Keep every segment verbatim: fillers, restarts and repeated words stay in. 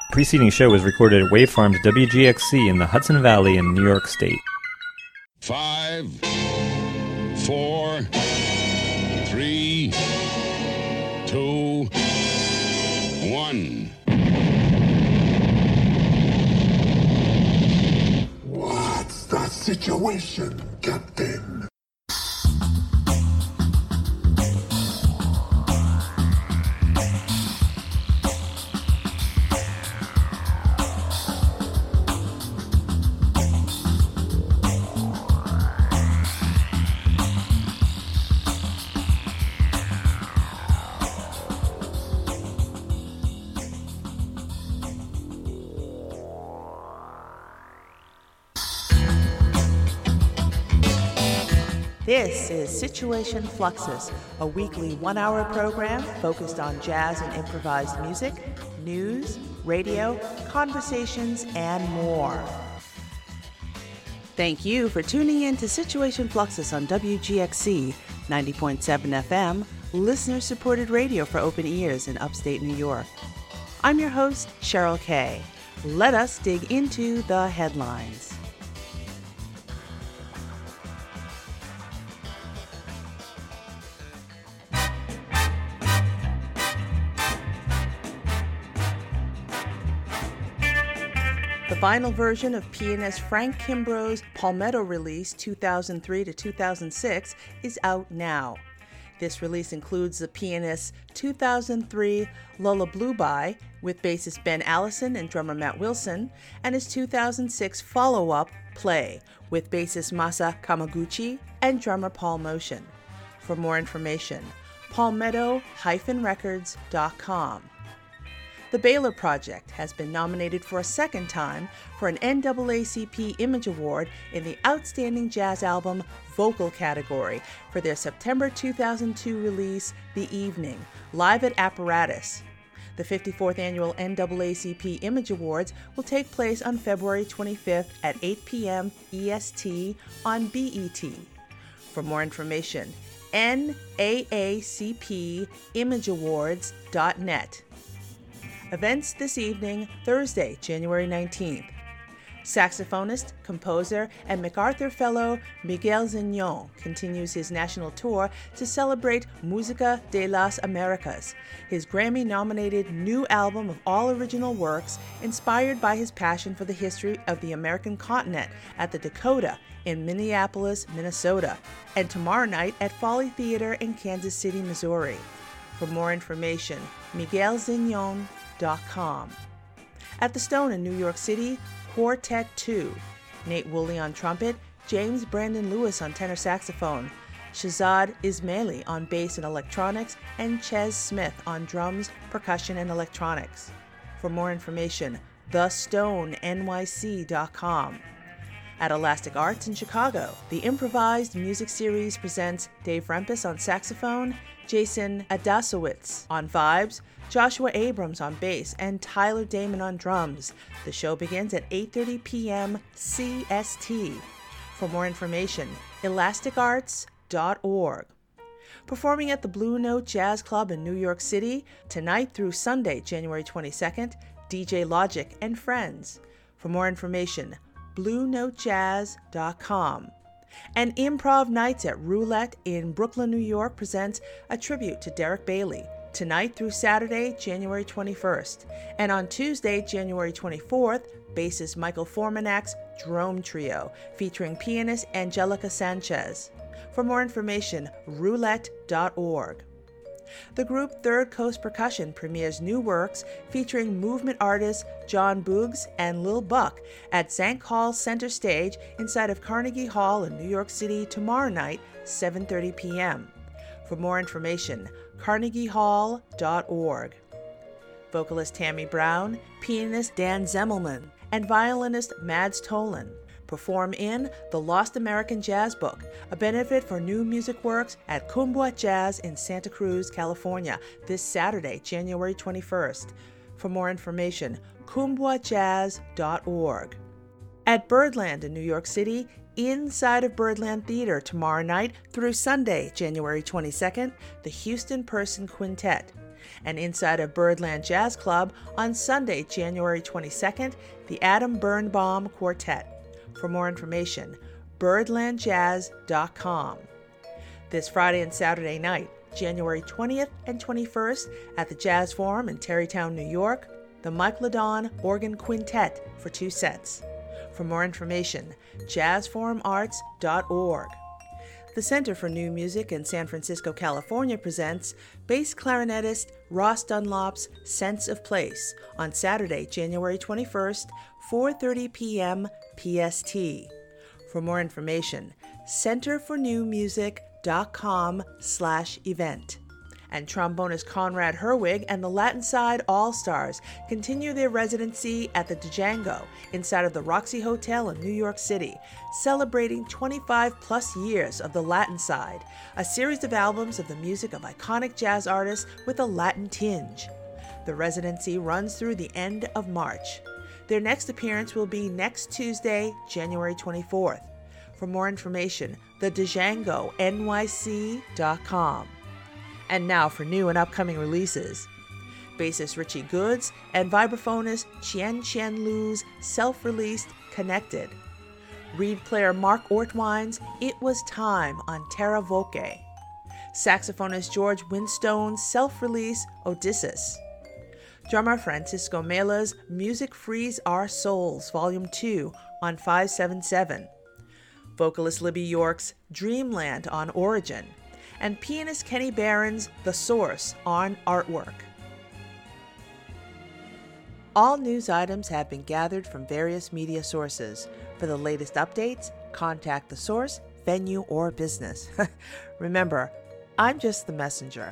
Preceding show was recorded at Wavefarms W G X C in the Hudson Valley in New York State. Five, four, three, two, one. What's the situation, Captain? This is Situation Fluxus, a weekly one-hour program focused on jazz and improvised music, news, radio, conversations, and more. Thank you for tuning in to Situation Fluxus on W G X C ninety point seven F M, listener-supported radio for open ears in upstate New York. I'm your host, Cheryl Kay. Let us dig into the headlines. The final version of pianist Frank Kimbrough's Palmetto release two thousand three to two thousand six is out now. This release includes the pianist's two thousand three Lullaby with bassist Ben Allison and drummer Matt Wilson, and his two thousand six follow-up Play with bassist Masa Kamaguchi and drummer Paul Motion. For more information, palmetto dash records dot com. The Baylor Project has been nominated for a second time for an N double A C P Image Award in the Outstanding Jazz Album Vocal category for their September two thousand two release, The Evening, live at Apparatus. The fifty-fourth Annual N double A C P Image Awards will take place on February twenty-fifth at eight p.m. E S T on B E T. For more information, N double A C P image awards dot net. Events this evening, Thursday, January nineteenth. Saxophonist, composer, and MacArthur Fellow Miguel Zignon continues his national tour to celebrate Música de las Americas, his Grammy-nominated new album of all original works inspired by his passion for the history of the American continent at the Dakota in Minneapolis, Minnesota, and tomorrow night at Folly Theater in Kansas City, Missouri. For more information, miguel zignon dot com. At the Stone in New York City, Quartet two, Nate Woolley on trumpet, James Brandon Lewis on tenor saxophone, Shahzad Ismaili on bass and electronics, and Ches Smith on drums, percussion, and electronics. For more information, the stone N Y C dot com. At Elastic Arts in Chicago, the Improvised Music Series presents Dave Rempis on saxophone, Jason Adasowitz on vibes, Joshua Abrams on bass, and Tyler Damon on drums. The show begins at eight thirty p.m. C S T. For more information, elastic arts dot org. Performing at the Blue Note Jazz Club in New York City, tonight through Sunday, January twenty-second, D J Logic and Friends. For more information, blue note jazz dot com. And Improv Nights at Roulette in Brooklyn, New York presents a tribute to Derek Bailey, tonight through Saturday, January twenty-first. And on Tuesday, January twenty-fourth, bassist Michael Formanak's Drome Trio, featuring pianist Angelica Sanchez. For more information, roulette dot org. The group Third Coast Percussion premieres new works featuring movement artists John Boogs and Lil Buck at Zank Hall Center Stage inside of Carnegie Hall in New York City tomorrow night, seven thirty p.m. For more information, carnegie hall dot org. Vocalist Tammy Brown, pianist Dan Zemmelman, and violinist Mads Tolan perform in The Lost American Jazz Book, a benefit for new music works at Kumquat Jazz in Santa Cruz, California, this Saturday, January twenty-first. For more information, kumquat jazz dot org. At Birdland in New York City, inside of Birdland Theater tomorrow night through Sunday, January twenty-second, the Houston Person Quintet. And inside of Birdland Jazz Club on Sunday, January twenty-second, the Adam Birnbaum Quartet. For more information, birdland jazz dot com. This Friday and Saturday night, January twentieth and twenty-first, at the Jazz Forum in Tarrytown, New York, the Mike Ladon Organ Quintet for two sets. For more information, jazz forum arts dot org. The Center for New Music in San Francisco, California presents bass clarinetist Ross Dunlop's Sense of Place on Saturday, January twenty-first, four thirty p.m. P S T. For more information, center for new music dot com slash event. And trombonist Conrad Herwig and the Latin Side All-Stars continue their residency at the Django inside of the Roxy Hotel in New York City, celebrating twenty-five plus years of the Latin Side, a series of albums of the music of iconic jazz artists with a Latin tinge. The residency runs through the end of March. Their next appearance will be next Tuesday, January twenty-fourth. For more information, the django N Y C dot com. And now for new and upcoming releases. Bassist Richie Goods and vibraphonist Chien Chien Lu's self-released Connected. Reed player Mark Ortwine's It Was Time on Terra Voce. Saxophonist George Winstone's self-release Odysseus. Drummer Francisco Mela's Music Frees Our Souls Volume two on five seventy-seven. Vocalist Libby York's Dreamland on Origin. And pianist Kenny Barron's The Source on Artwork. All news items have been gathered from various media sources. For the latest updates, contact the source, venue, or business. Remember, I'm just the messenger.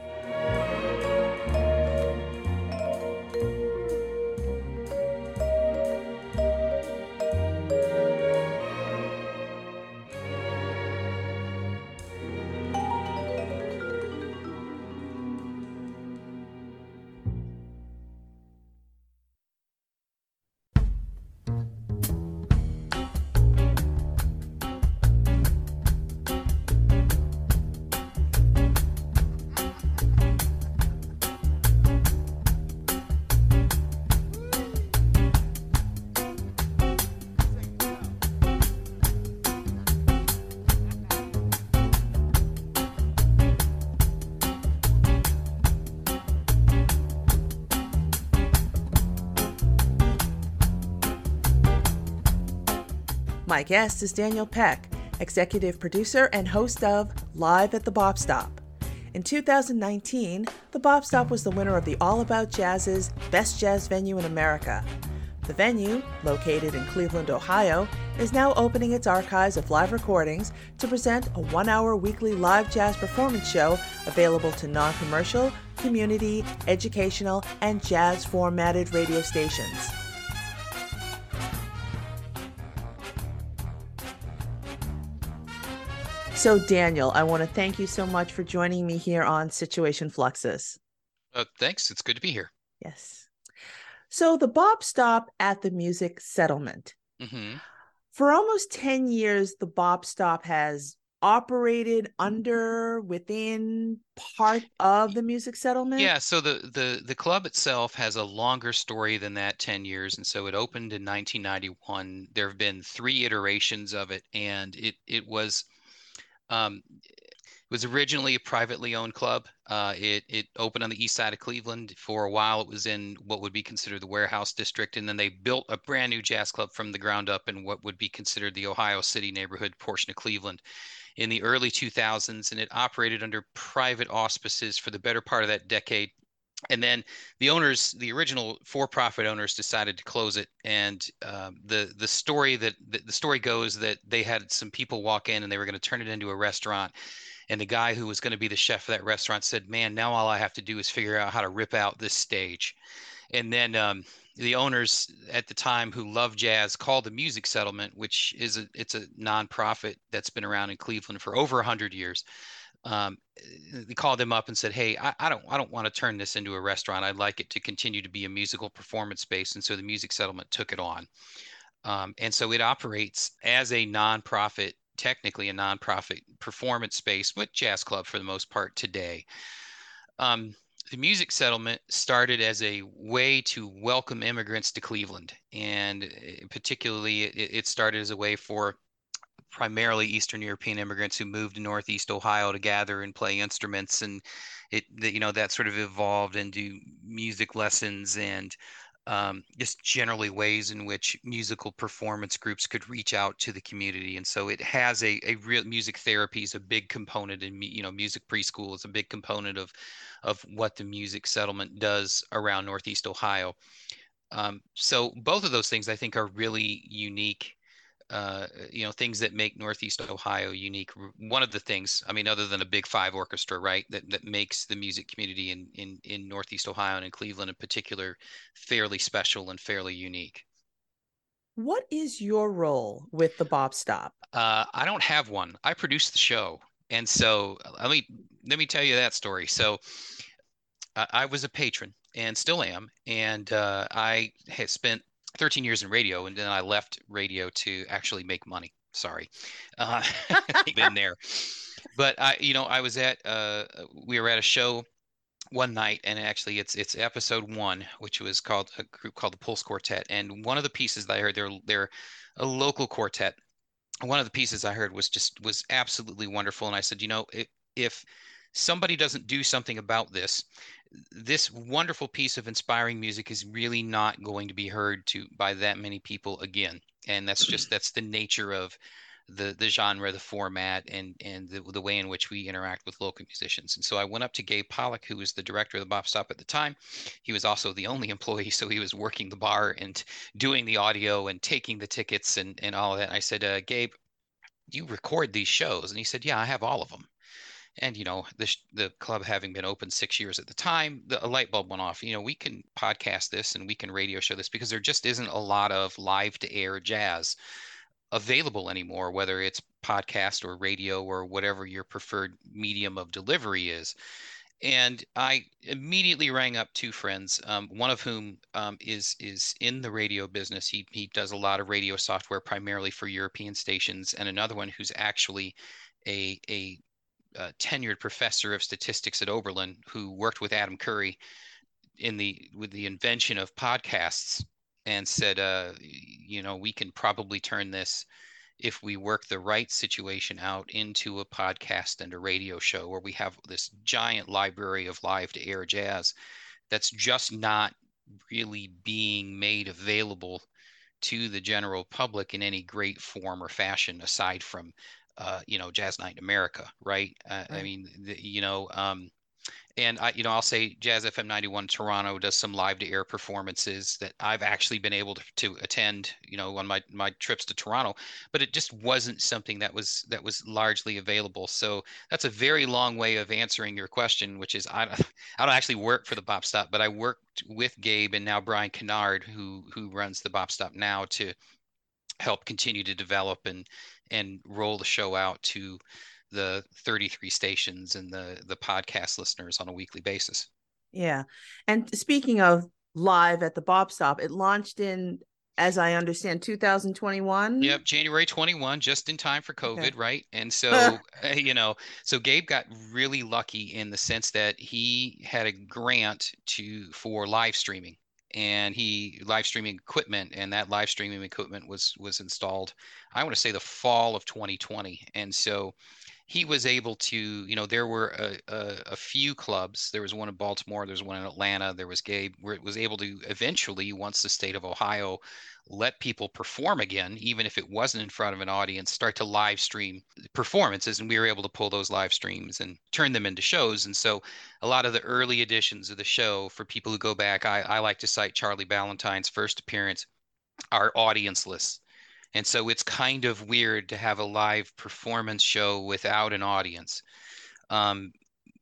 My guest is Daniel Peck, executive producer and host of Live at the Bop Stop. In two thousand nineteen, the Bop Stop was the winner of the All About Jazz's Best Jazz Venue in America. The venue, located in Cleveland, Ohio, is now opening its archives of live recordings to present a one-hour weekly live jazz performance show available to non-commercial, community, educational, and jazz-formatted radio stations. So Daniel, I want to thank you so much for joining me here on Situation Fluxus. Uh, thanks. It's good to be here. Yes. So the Bop Stop at the Music Settlement. Mm-hmm. For almost ten years, the Bop Stop has operated under, within, part of the Music Settlement? Yeah, so the, the, the club itself has a longer story than that, ten years. And so it opened in nineteen ninety-one. There have been three iterations of it, and it, it was... Um, it was originally a privately owned club. Uh, it it opened on the east side of Cleveland. For a while, it was in what would be considered the Warehouse District, and then they built a brand new jazz club from the ground up in what would be considered the Ohio City neighborhood portion of Cleveland in the early two thousands, and it operated under private auspices for the better part of that decade. And then the owners, the original for-profit owners, decided to close it. And um, the the story that the, the story goes that they had some people walk in and they were going to turn it into a restaurant. And the guy who was going to be the chef of that restaurant said, "Man, now all I have to do is figure out how to rip out this stage." And then um, the owners at the time, who loved jazz, called the Music Settlement, which is a it's a nonprofit that's been around in Cleveland for over a hundred years. Um, they called them up and said, "Hey, I, I don't, I don't want to turn this into a restaurant. I'd like it to continue to be a musical performance space." And so the Music Settlement took it on. Um, and so it operates as a nonprofit, technically a nonprofit performance space with jazz club for the most part today. Um, the music settlement started as a way to welcome immigrants to Cleveland. And particularly, it, it started as a way for primarily Eastern European immigrants who moved to Northeast Ohio to gather and play instruments. And it, you know, that sort of evolved into music lessons and um, just generally ways in which musical performance groups could reach out to the community. And so it has a, a real music therapy is a big component, and you know, music preschool is a big component of of what the music settlement does around Northeast Ohio. Um, so both of those things I think are really unique. Uh, you know, things that make Northeast Ohio unique. One of the things, I mean, other than a big five orchestra, right, that, that makes the music community in, in, in Northeast Ohio and in Cleveland in particular fairly special and fairly unique. What is your role with the Bop Stop? Uh, I don't have one. I produce the show. And so let me, let me tell you that story. So uh, I was a patron and still am. And uh, I had spent thirteen years in radio, and then I left radio to actually make money. Sorry. Uh, been there. But I, you know, I was at, uh, we were at a show one night, and actually it's, it's episode one, which was called a group called the Pulse Quartet. And one of the pieces that I heard, they're, they're a local quartet. One of the pieces I heard was just, was absolutely wonderful. And I said, you know, if, if somebody doesn't do something about this, this wonderful piece of inspiring music is really not going to be heard to by that many people again. And that's just, that's the nature of the the genre, the format, and and the, the way in which we interact with local musicians. And so I went up to Gabe Pollock, who was the director of the Bop Stop at the time. He was also the only employee, so he was working the bar and doing the audio and taking the tickets and, and all of that. And I said, uh, Gabe, you record these shows? And he said, yeah, I have all of them. And, you know, the, the club having been open six years at the time, the, a light bulb went off. You know, we can podcast this and we can radio show this because there just isn't a lot of live to air jazz available anymore, whether it's podcast or radio or whatever your preferred medium of delivery is. And I immediately rang up two friends, um, one of whom um, is is in the radio business. He he does a lot of radio software primarily for European stations, and another one who's actually a a uh, tenured professor of statistics at Oberlin who worked with Adam Curry in the with the invention of podcasts, and said, uh, you know, we can probably turn this, if we work the right situation out, into a podcast and a radio show where we have this giant library of live to air jazz that's just not really being made available to the general public in any great form or fashion aside from uh, you know, Jazz Night in America, right? Uh, right. I mean, the, you know, um, and I, you know, I'll say Jazz F M ninety-one Toronto does some live to air performances that I've actually been able to, to attend, you know, on my, my trips to Toronto, but it just wasn't something that was, that was largely available. So that's a very long way of answering your question, which is, I, I don't actually work for the Bop Stop, but I worked with Gabe and now Brian Kennard, who, who runs the Bop Stop now, to help continue to develop and, and roll the show out to the thirty-three stations and the the podcast listeners on a weekly basis. Yeah. And speaking of live at the Bop Stop, it launched in, as I understand, two thousand twenty-one. Yep, January twenty-one, just in time for COVID, okay. Right? And so, you know, so Gabe got really lucky in the sense that he had a grant to for live streaming. And he live streaming equipment, and that live streaming equipment was was installed, I want to say, the fall of twenty twenty. And so he was able to, you know, there were a, a, a few clubs. There was one in Baltimore, there was one in Atlanta, there was Gabe, where it was able to eventually, once the state of Ohio let people perform again, even if it wasn't in front of an audience, start to live stream performances. And we were able to pull those live streams and turn them into shows. And so a lot of the early editions of the show, for people who go back, I, I like to cite Charlie Ballantyne's first appearance, are audienceless. And so it's kind of weird to have a live performance show without an audience. Um,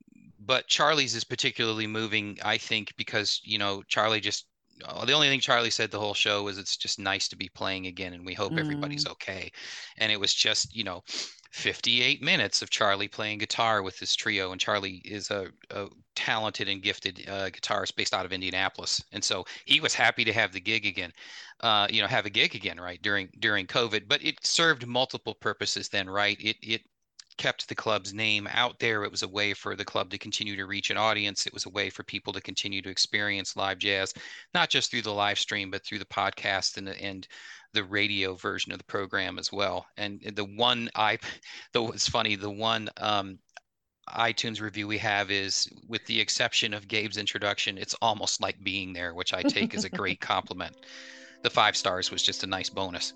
but Charlie's is particularly moving, I think, because, you know, Charlie just, the only thing Charlie said the whole show was it's just nice to be playing again, and we hope mm. everybody's okay. And it was just, you know, fifty-eight minutes of Charlie playing guitar with his trio. And Charlie is a, a talented and gifted uh, guitarist based out of Indianapolis. And so he was happy to have the gig again, uh, you know, have a gig again, right, during during COVID. But it served multiple purposes then, right? It it kept the club's name out there. It was a way for the club to continue to reach an audience. It was a way for people to continue to experience live jazz, not just through the live stream, but through the podcast and the, and the radio version of the program as well. And the one I, though it's funny, the one um, iTunes review we have is, with the exception of Gabe's introduction, it's almost like being there, which I take as a great compliment. The five stars was just a nice bonus.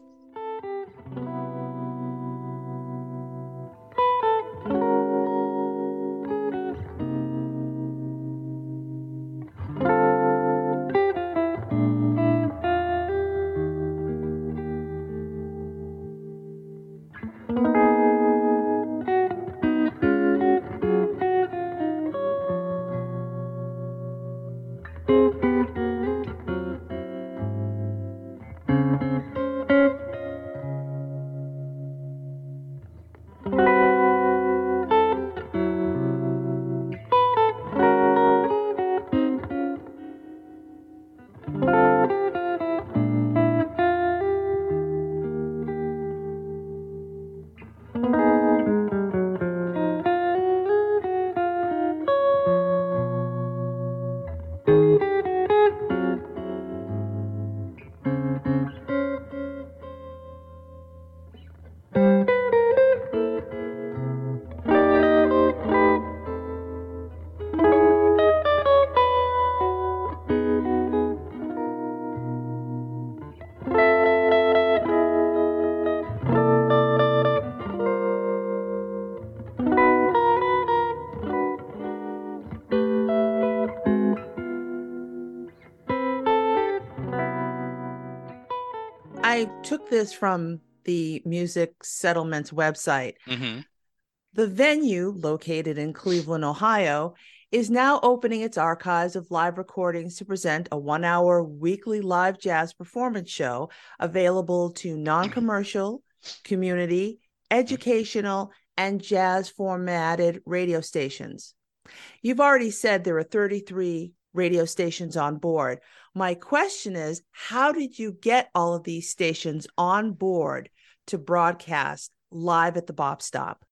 I took this from the Music Settlements website. Mm-hmm. The venue, located in Cleveland, Ohio, is now opening its archives of live recordings to present a one-hour weekly live jazz performance show available to non-commercial, community, educational, and jazz formatted radio stations. You've already said there are thirty-three radio stations on board. My question is, how did you get all of these stations on board to broadcast live at the Bop Stop?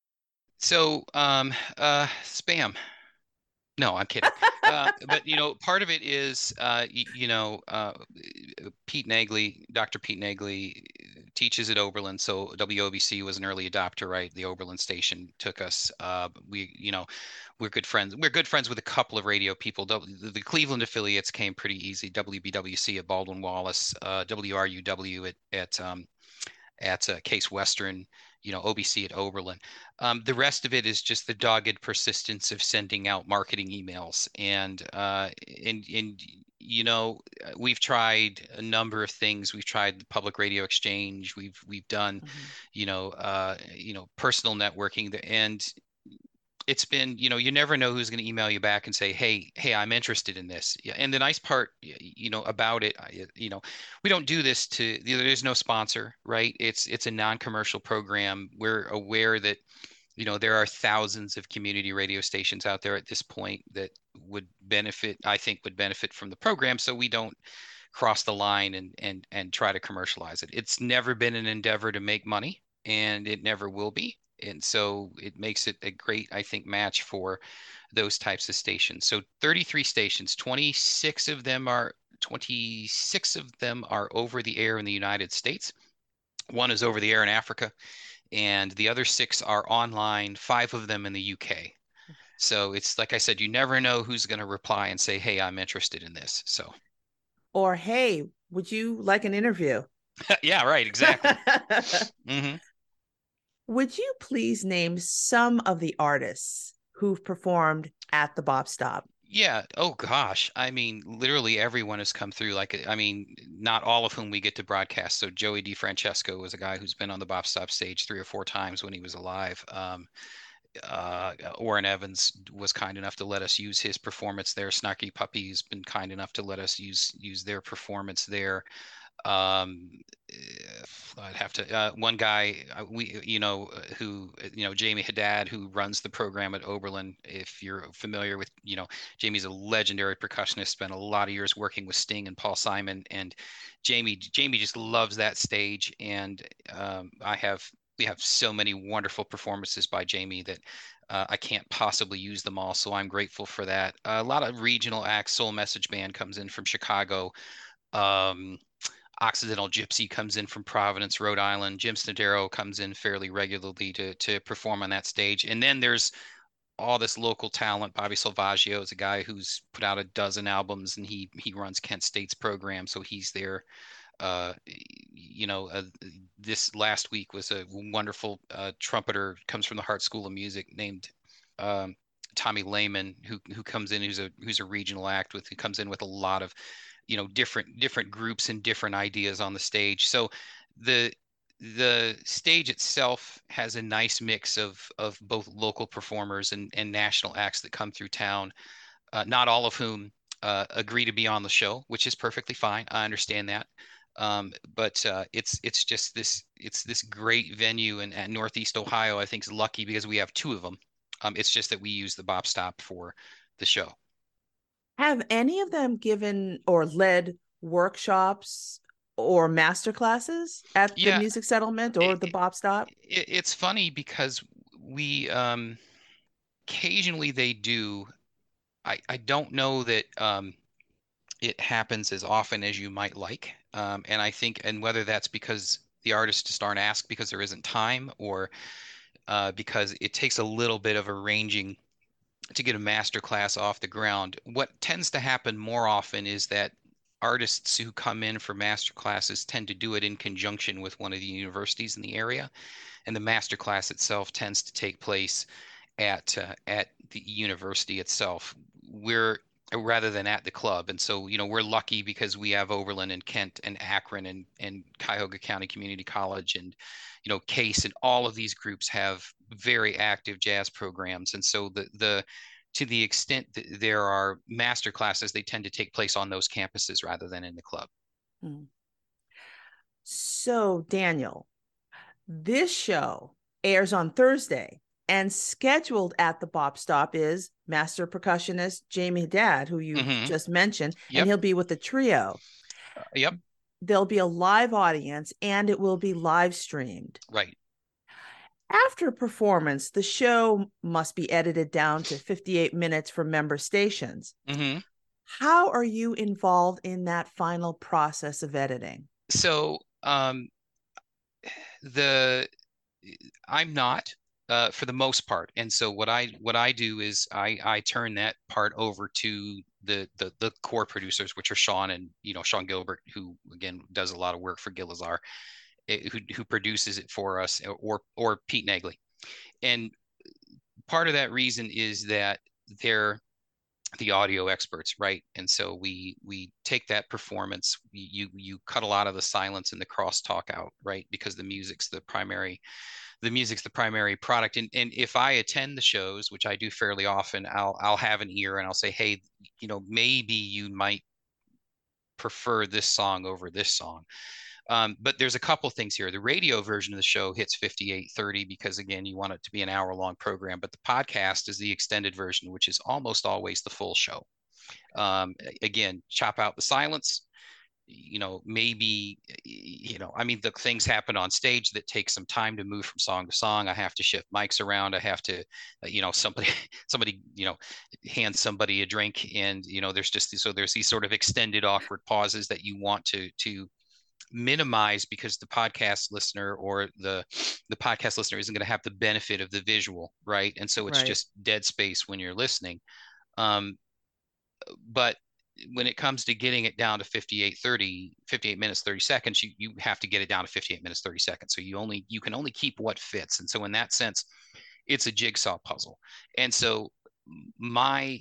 So, um, uh, spam. No, I'm kidding. uh, but, you know, part of it is, uh, you, you know, uh, Pete Nagley, Doctor Pete Nagley teaches at Oberlin. So W O B C was an early adopter, right? The Oberlin station took us. Uh, we, you know, we're good friends. We're good friends with a couple of radio people. W, the, the Cleveland affiliates came pretty easy. W B W C at Baldwin Wallace, uh, W R U W at, at, um, at uh, Case Western, you know, O B C at Oberlin. Um, the rest of it is just the dogged persistence of sending out marketing emails. And, uh, and, and, you know, we've tried a number of things. We've tried the public radio exchange. We've, we've done, mm-hmm. you know, uh, you know, personal networking. And it's been, you know, you never know who's going to email you back and say, hey, hey, I'm interested in this. Yeah. And the nice part, you know, about it, you know, we don't do this to, there's no sponsor, right? It's, it's a non-commercial program. We're aware that, you know, there are thousands of community radio stations out there at this point that would benefit, I think would benefit from the program. So we don't cross the line and, and, and try to commercialize it. It's never been an endeavor to make money, and it never will be. And so it makes it a great, I think, match for those types of stations. So thirty-three stations, twenty-six of them are twenty-six of them are over the air in the United States. One is over the air in Africa, and the other six are online, five of them in the U K. So it's like I said, you never know who's going to reply and say, hey, I'm interested in this. So, or, hey, would you like an interview? Yeah, right. Exactly. Mm-hmm. Would you please name some of the artists who've performed at the Bop Stop? Yeah. Oh, gosh. I mean, literally everyone has come through. Like, I mean, not all of whom we get to broadcast. So Joey DeFrancesco was a guy who's been on the Bop Stop stage three or four times when he was alive. Um, uh, Orrin Evans was kind enough to let us use his performance there. Snarky Puppy's been kind enough to let us use use their performance there. Um, I'd have to, uh, one guy, we, you know, who, you know, Jamie Haddad, who runs the program at Oberlin. If you're familiar with, you know, Jamie's a legendary percussionist, spent a lot of years working with Sting and Paul Simon, and Jamie, Jamie just loves that stage. And, um, I have we have so many wonderful performances by Jamie that uh, I can't possibly use them all. So I'm grateful for that. Uh, a lot of regional acts. Soul Message Band comes in from Chicago. Um, Occidental Gypsy comes in from Providence, Rhode Island. Jim Snodero comes in fairly regularly to to perform on that stage. And then there's all this local talent. Bobby Salvaggio is a guy who's put out a dozen albums, and he he runs Kent State's program, so he's there. Uh, you know, uh, this last week was a wonderful uh, trumpeter, comes from the Hart School of Music, named um, Tommy Lehman, who who comes in, who's a who's a regional act with, who comes in with a lot of, you know, different different groups and different ideas on the stage. So the the stage itself has a nice mix of of both local performers and and national acts that come through town, uh, not all of whom uh, agree to be on the show, which is perfectly fine. I understand that. Um, but uh, it's it's just this it's this great venue, and, and Northeast Ohio, I think, is lucky because we have two of them. Um, it's just that we use the Bop Stop for the show. Have any of them given or led workshops or master classes at the Yeah, Music Settlement or it, the Bop Stop? it, it's funny because we um, occasionally they do. I I don't know that um, it happens as often as you might like, um, and I think, and whether that's because the artists just aren't asked because there isn't time, or uh, because it takes a little bit of arranging to get a master class off the ground. What tends to happen more often is that artists who come in for master classes tend to do it in conjunction with one of the universities in the area, and the master class itself tends to take place at uh, at the university itself. We're rather than at the club. And so, you know, we're lucky because we have Overland and Kent and Akron and and Cuyahoga County Community College and, you know, Case, and all of these groups have very active jazz programs. And so the the to the extent that there are master classes, they tend to take place on those campuses rather than in the club. Hmm. So, Daniel, this show airs on Thursday, and scheduled at the Bop Stop is master percussionist Jamie Haddad, who you Mhm. just mentioned, Yep. and he'll be with the trio. Uh, yep. There'll be a live audience, and it will be live streamed. Right. After performance, the show must be edited down to fifty-eight minutes for member stations. Mm-hmm. How are you involved in that final process of editing? So um, the I'm not uh, for the most part, and so what I what I do is I I turn that part over to the the the core producers, which are Sean and you know Sean Gilbert, who again does a lot of work for Gilazar, who who produces it for us, or or Pete Nagley. And part of that reason is that they're the audio experts, right? And so we we take that performance, you you cut a lot of the silence and the crosstalk out, right? Because the music's the primary the music's the primary product. And and if I attend the shows, which I do fairly often, I'll I'll have an ear and I'll say, hey, you know, maybe you might prefer this song over this song. Um, but there's a couple things here. The radio version of the show hits fifty-eight thirty because, again, you want it to be an hour long program. But the podcast is the extended version, which is almost always the full show. Um, again, chop out the silence. You know, maybe, you know, I mean, the things happen on stage that take some time to move from song to song. I have to shift mics around. I have to, you know, somebody, somebody, you know, hands somebody a drink, and you know, there's just so there's these sort of extended awkward pauses that you want to to minimize because the podcast listener or the the podcast listener isn't going to have the benefit of the visual, right? And so it's Right. just dead space when you're listening. Um, but when it comes to getting it down to fifty-eight thirty, fifty-eight minutes, thirty seconds, you, you have to get it down to fifty-eight minutes, thirty seconds. So you only, you can only keep what fits. And so in that sense, it's a jigsaw puzzle. And so my,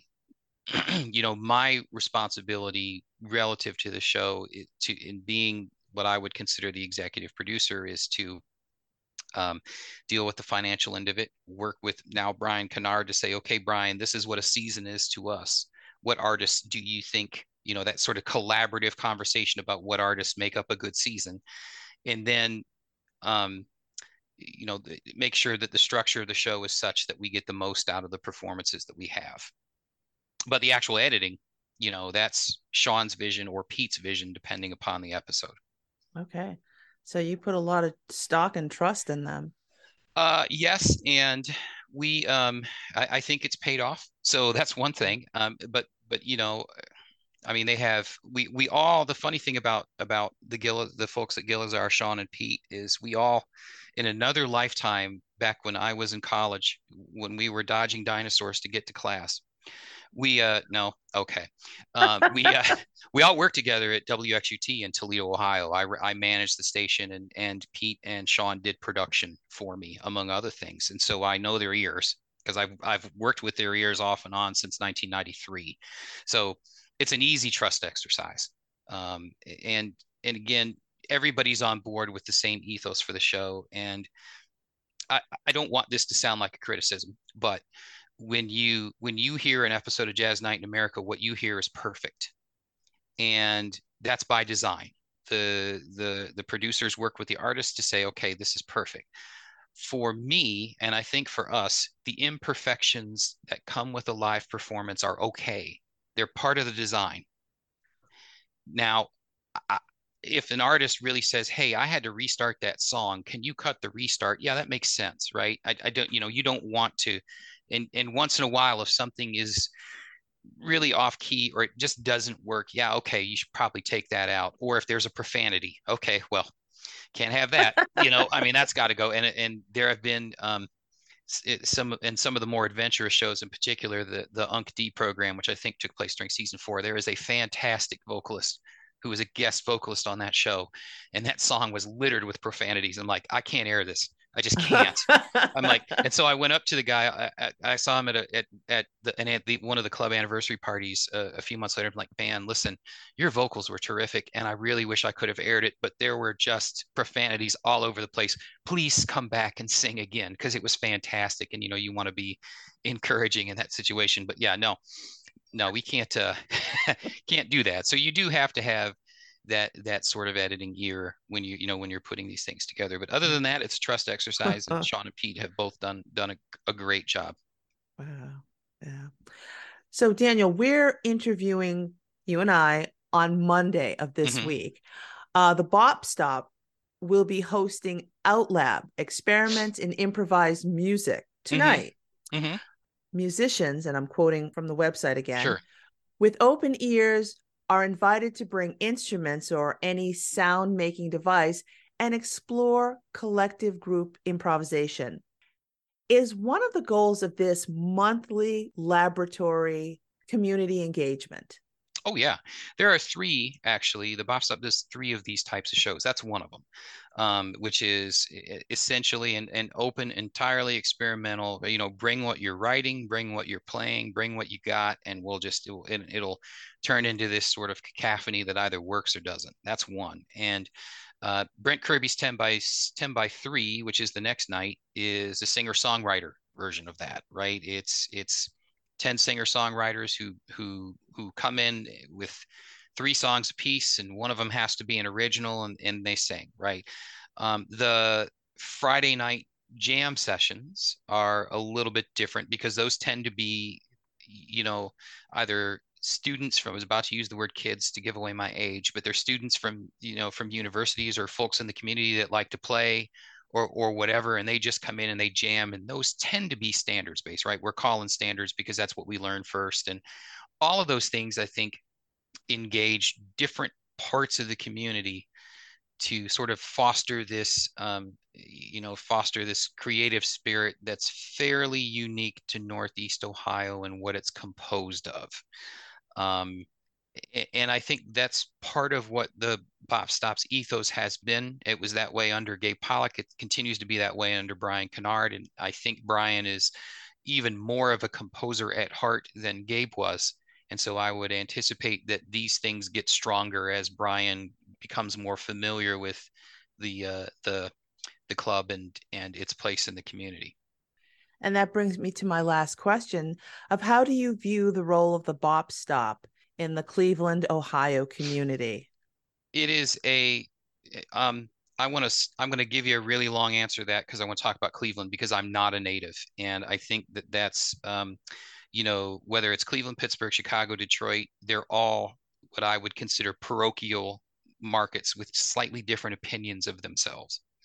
you know, my responsibility relative to the show is to, in being what I would consider the executive producer, is to um, deal with the financial end of it, work with now Brian Kennard to say, okay, Brian, this is what a season is to us. What artists do you think, you know, that sort of collaborative conversation about what artists make up a good season. And then, um, you know, the, make sure that the structure of the show is such that we get the most out of the performances that we have. But the actual editing, you know, that's Sean's vision or Pete's vision, depending upon the episode. Okay. So you put a lot of stock and trust in them. Uh, yes, and we um, I, I think it's paid off. So that's one thing. Um, but but you know, I mean, they have we we all the funny thing about about the Gill the folks at Gilizar, Sean and Pete, is we all in another lifetime back when I was in college, when we were dodging dinosaurs to get to class. We uh no okay, um, we uh, we all worked together at W X U T in Toledo, Ohio. I I managed the station, and and Pete and Sean did production for me, among other things, and so I know their ears because I've I've worked with their ears off and on since nineteen ninety-three. So it's an easy trust exercise, um, and and again, everybody's on board with the same ethos for the show, and I I don't want this to sound like a criticism, but when you when you hear an episode of Jazz Night in America, what you hear is perfect, and that's by design. The the the producers work with the artists to say, okay, this is perfect. For me, and I think for us, the imperfections that come with a live performance are okay. They're part of the design. Now, I, if an artist really says, hey, I had to restart that song, can you cut the restart? Yeah, that makes sense, right? I, I don't, you know, you don't want to. And, and once in a while, if something is really off key or it just doesn't work, yeah, okay, you should probably take that out. Or if there's a profanity, okay, well, can't have that. You know, I mean, that's got to go. And and there have been um, some and some of the more adventurous shows, in particular, the the U N C D program, which I think took place during season four. There is a fantastic vocalist who was a guest vocalist on that show, and that song was littered with profanities. I'm like, I can't air this. I just can't. I'm like, and so I went up to the guy. I, I, I saw him at a, at at the and at the one of the club anniversary parties uh, a few months later. I'm like, man, listen, your vocals were terrific, and I really wish I could have aired it, but there were just profanities all over the place. Please come back and sing again because it was fantastic. And you know, you want to be encouraging in that situation, but yeah, no, no, we can't uh, can't do that. So you do have to have that that sort of editing ear when you you know when you're putting these things together. But other than that, it's a trust exercise, and Sean and Pete have both done done a, a great job. Wow. Yeah. So Daniel, we're interviewing you and I on Monday of this mm-hmm. week. Uh, the Bop Stop will be hosting OutLab, Experiments in Improvised Music, tonight. Mm-hmm. Mm-hmm. Musicians, and I'm quoting from the website again, sure. with open ears are invited to bring instruments or any sound-making device and explore collective group improvisation. Is one of the goals of this monthly laboratory community engagement? Oh, yeah. There are three, actually. The Bop Stop does three of these types of shows. That's one of them, um, which is essentially an, an open, entirely experimental, you know, bring what you're writing, bring what you're playing, bring what you got, and we'll just, it'll, it'll turn into this sort of cacophony that either works or doesn't. That's one. And uh, Brent Kirby's ten by three, which is the next night, is a singer-songwriter version of that, right? It's, it's, ten singer-songwriters who who who come in with three songs apiece, and one of them has to be an original, and, and they sing, right? Um, the Friday night jam sessions are a little bit different because those tend to be, you know, either students from, I was about to use the word kids to give away my age, but they're students from, you know, from universities or folks in the community that like to play, or or whatever, and they just come in and they jam, and those tend to be standards based, right? We're calling standards because that's what we learned first, and all of those things, I think, engage different parts of the community to sort of foster this, um, you know, foster this creative spirit that's fairly unique to Northeast Ohio and what it's composed of. Um, And I think that's part of what the Bop Stop's ethos has been. It was that way under Gabe Pollock. It continues to be that way under Brian Kennard. And I think Brian is even more of a composer at heart than Gabe was. And so I would anticipate that these things get stronger as Brian becomes more familiar with the uh, the the club and and its place in the community. And that brings me to my last question of how do you view the role of the Bop Stop in the Cleveland, Ohio community? It is a, um, I want to, I'm going to give you a really long answer to that because I want to talk about Cleveland because I'm not a native. And I think that that's, um, you know, whether it's Cleveland, Pittsburgh, Chicago, Detroit, they're all what I would consider parochial markets with slightly different opinions of themselves.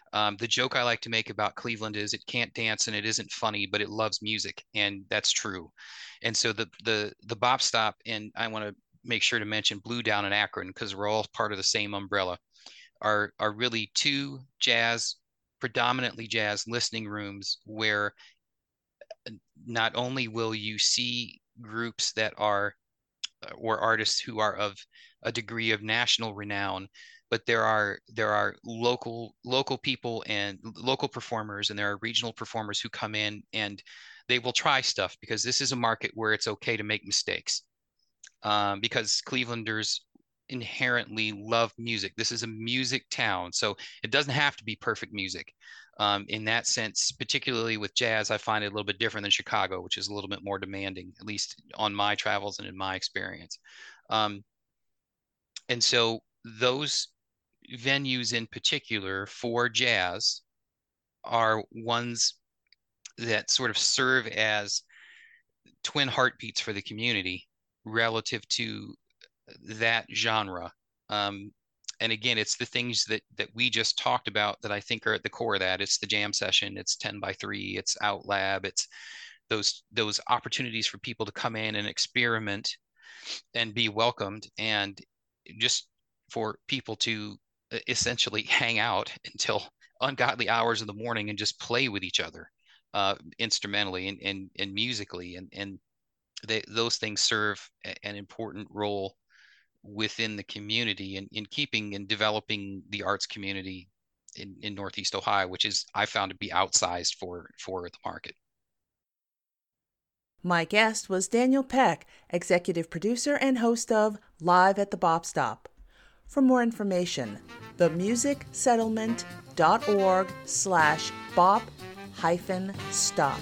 Um, the joke I like to make about Cleveland is it can't dance and it isn't funny, but it loves music, and that's true. And so the the the Bop Stop, and I want to make sure to mention Blue Down in Akron because we're all part of the same umbrella, are are really two jazz, predominantly jazz listening rooms where not only will you see groups that are or artists who are of a degree of national renown, but there are there are local local people and local performers, and there are regional performers who come in and they will try stuff because this is a market where it's okay to make mistakes. Um, because Clevelanders inherently love music. This is a music town, so it doesn't have to be perfect music. Um, in that sense, particularly with jazz, I find it a little bit different than Chicago, which is a little bit more demanding, at least on my travels and in my experience. Um, and so those venues in particular for jazz are ones that sort of serve as twin heartbeats for the community relative to that genre. Um, and again, it's the things that that we just talked about that I think are at the core of that. It's the jam session, it's ten by three, it's Out Lab, it's those those opportunities for people to come in and experiment and be welcomed, and just for people to essentially hang out until ungodly hours of the morning and just play with each other uh, instrumentally and, and, and musically. And, and they, those things serve an important role within the community and in keeping and developing the arts community in, in Northeast Ohio, which is I found to be outsized for, for the market. My guest was Daniel Peck, executive producer and host of Live at the Bop Stop. For more information, the music settlement dot org slash bop hyphen stop.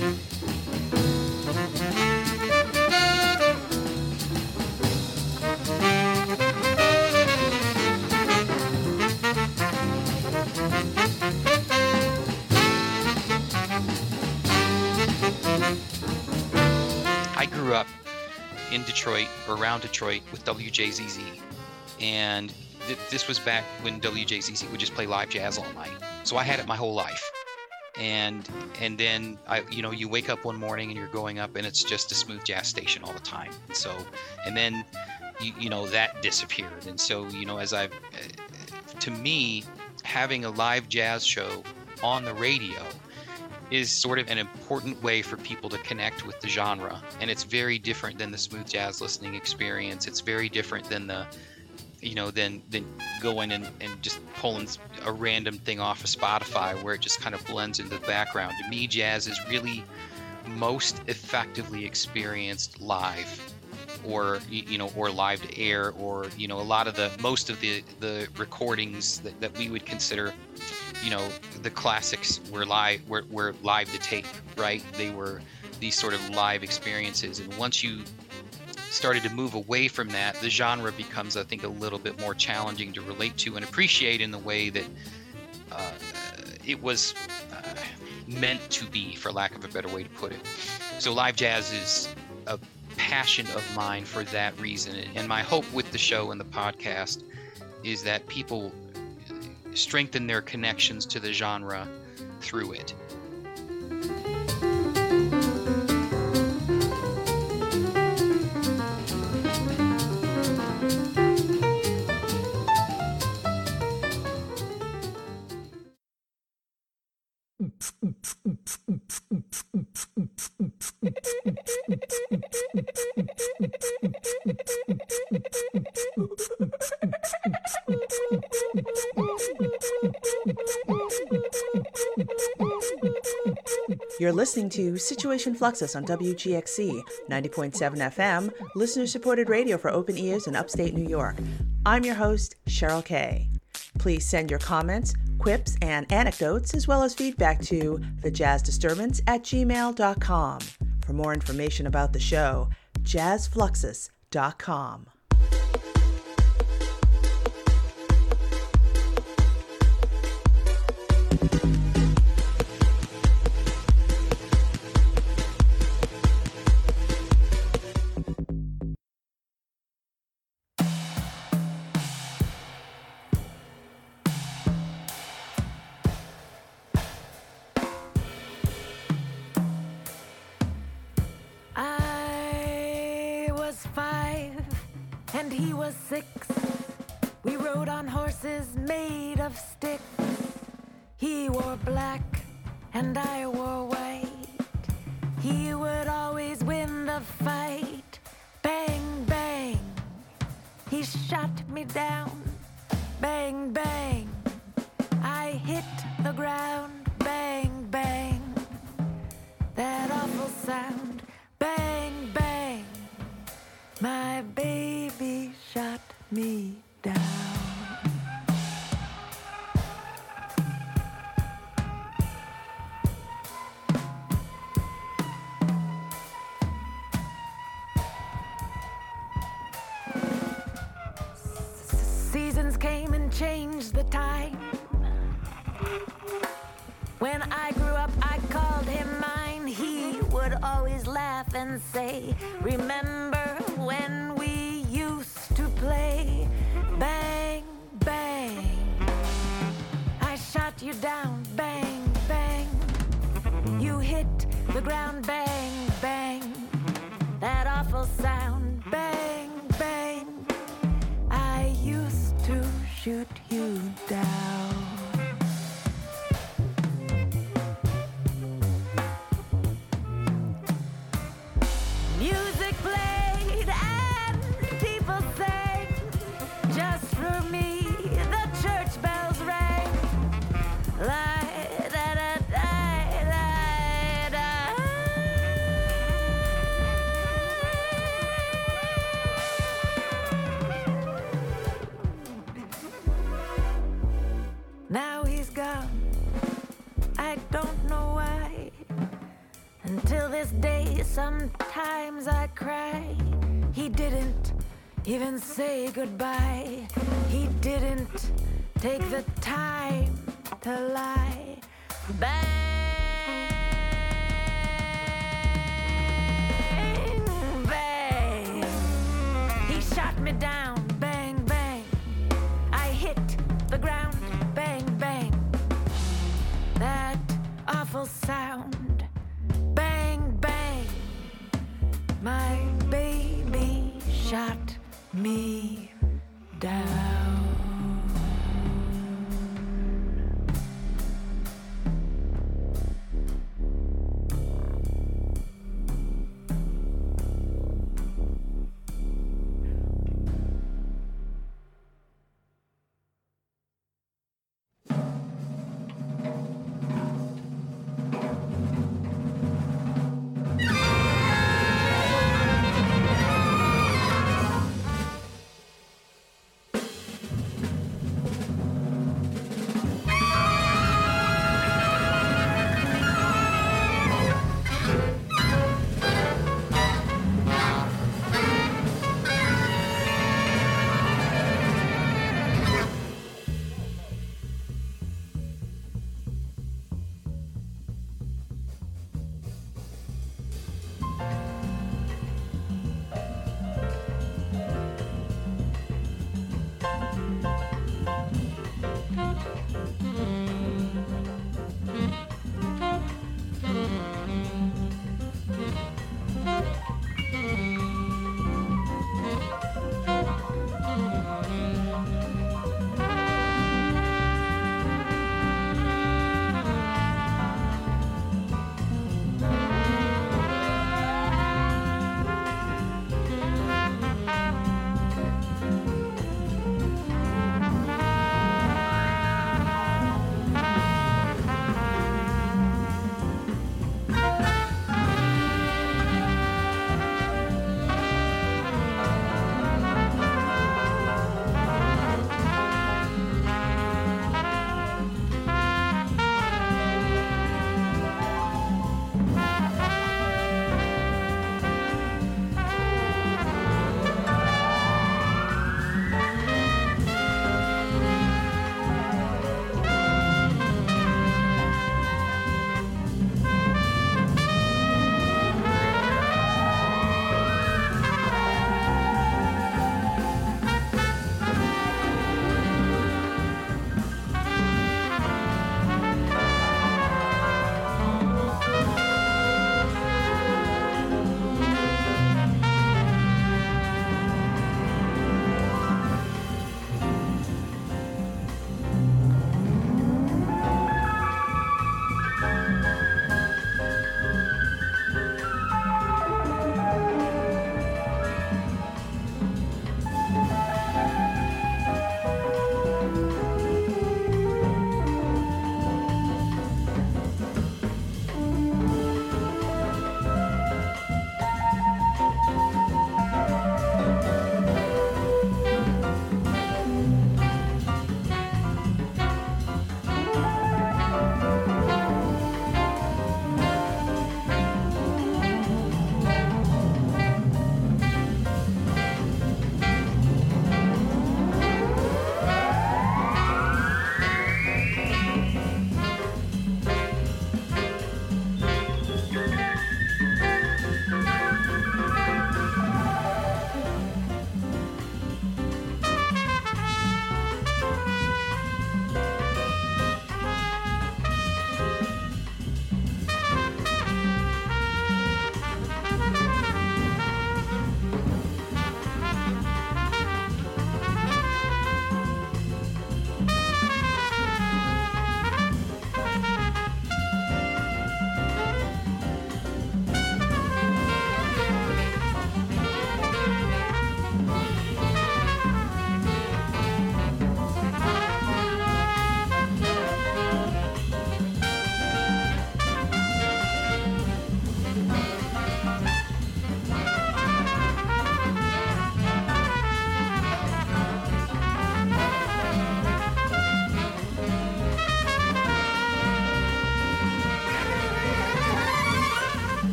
I grew up in Detroit, or around Detroit, with W J Z Z. And th- this was back when W J Z Z would just play live jazz all night. So I had it my whole life. And and then, I, you know, you wake up one morning and you're going up and it's just a smooth jazz station all the time. And so, and then, you, you know, that disappeared. And so, you know, as I've, uh, to me, having a live jazz show on the radio is sort of an important way for people to connect with the genre. And it's very different than the smooth jazz listening experience. It's very different than the, you know, than, than going and, and just pulling a random thing off of Spotify where it just kind of blends into the background. To me, jazz is really most effectively experienced live, or, you know, or live to air, or, you know, a lot of the, most of the, the recordings that, that we would consider, you know, the classics were live, were, were live to tape, right? They were these sort of live experiences. And once you started to move away from that, the genre becomes, I think, a little bit more challenging to relate to and appreciate in the way that uh, it was uh, meant to be, for lack of a better way to put it. So live jazz is a passion of mine for that reason. And my hope with the show and the podcast is that people strengthen their connections to the genre through it. You're listening to Situation Fluxus on W G X C, ninety point seven F M, listener-supported radio for open ears in upstate New York. I'm your host, Cheryl Kay. Please send your comments, quips, and anecdotes, as well as feedback to thejazzdisturbance at gmail dot com. For more information about the show, jazz fluxus dot com. he was six. We rode on horses made of sticks. He wore black and I wore white. He would always win the fight. Bang, bang, he shot me down. Bang, bang, I hit the ground. Bang, bang, that awful sound. Bang, bang, my baby shot me down. Seasons came and changed the time. When I grew up, I called him mine. He would always laugh and say, remember when we used to play? Bang, bang, I shot you down. Bang, bang, you hit the ground. Bang, bang, that awful sound. Bang, bang, I used to shoot you down. Music played and people sang. Just for me, the church bells rang. La da da da da da. Now he's gone. I don't know why. Until this day, sometimes I cry. He didn't even say goodbye. He didn't take the time to lie. Bang, bang, he shot me down. Bang, bang, I hit the ground. Bang, bang, that awful sound. Bang, bang, my baby shot me down.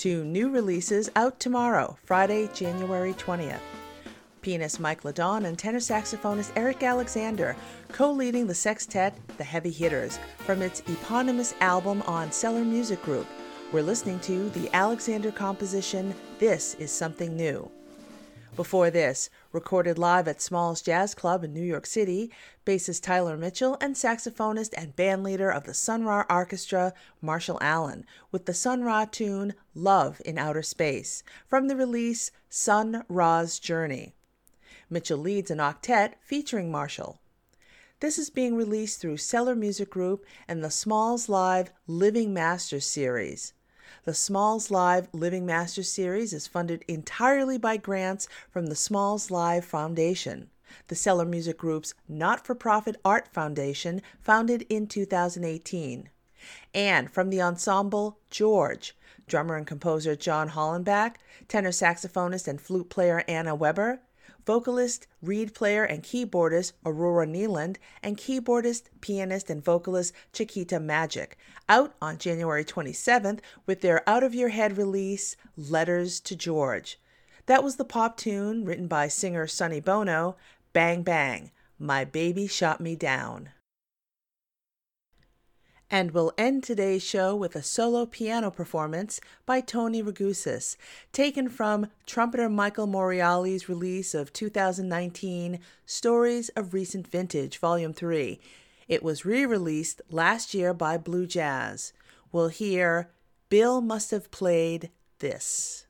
Two new releases out tomorrow, Friday, January twentieth. Pianist Mike Ladon and tenor saxophonist Eric Alexander co-leading the sextet The Heavy Hitters from its eponymous album on Cellar Music Group. We're listening to the Alexander composition, This Is Something New. Before this, recorded live at Smalls Jazz Club in New York City, bassist Tyler Mitchell and saxophonist and bandleader of the Sun Ra Orchestra, Marshall Allen, with the Sun Ra tune Love in Outer Space, from the release Sun Ra's Journey. Mitchell leads an octet featuring Marshall. This is being released through Cellar Music Group and the Smalls Live Living Masters series. The Smalls Live Living Masters series is funded entirely by grants from the Smalls Live Foundation, the Cellar Music Group's not-for-profit art foundation founded in two thousand eighteen, and from the ensemble George, drummer and composer John Hollenbach, tenor saxophonist and flute player Anna Weber, vocalist, reed player, and keyboardist Aurora Nealand, and keyboardist, pianist, and vocalist Chiquita Magic, out on January twenty-seventh with their Out of Your Head release, Letters to George. That was the pop tune written by singer Sonny Bono, Bang Bang, My Baby Shot Me Down. And we'll end today's show with a solo piano performance by Tony Ragusis, taken from trumpeter Michael Moriali's release of two thousand nineteen Stories of Recent Vintage, Volume three. It was re-released last year by Blue Jazz. We'll hear Bill Must Have Played This.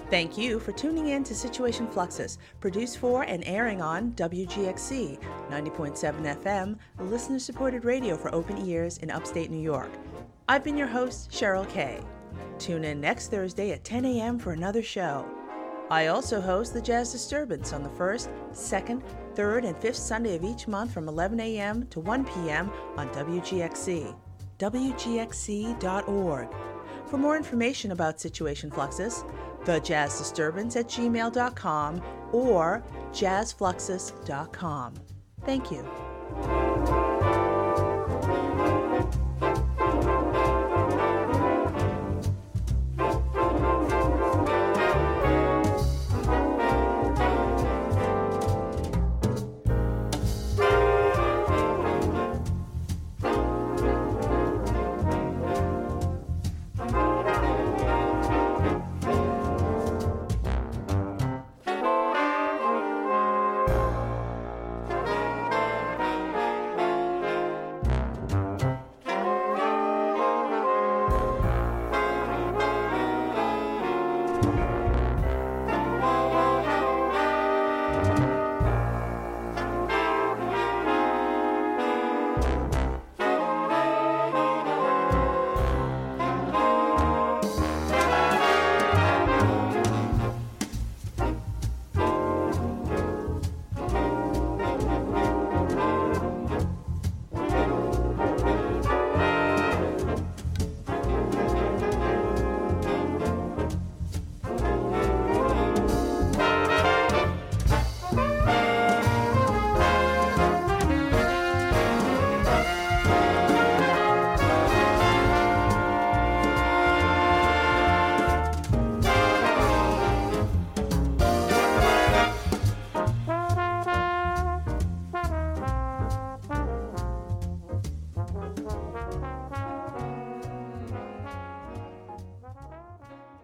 Thank you for tuning in to Situation Fluxus, produced for and airing on W G X C, ninety point seven F M, listener-supported radio for open ears in upstate New York. I've been your host, Cheryl Kay. Tune in next Thursday at ten a.m. for another show. I also host the Jazz Disturbance on the first, second, third, and fifth Sunday of each month from eleven a.m. to one p.m. on W G X C, W G X C dot org. For more information about Situation Fluxus, the Jazz Disturbance at gmail dot com or jazz fluxus dot com. Thank you.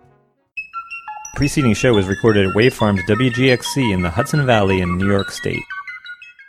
Preceding show was recorded at Wave Farms W G X C in the Hudson Valley in New York State.